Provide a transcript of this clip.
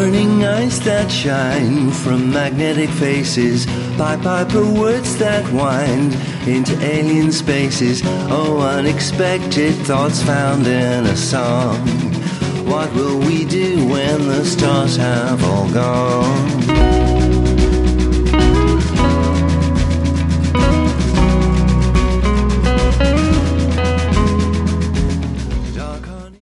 Burning eyes that shine from magnetic faces, Pied Piper words that wind into alien spaces. Oh, unexpected thoughts found in a song. What will we do when the stars have all gone?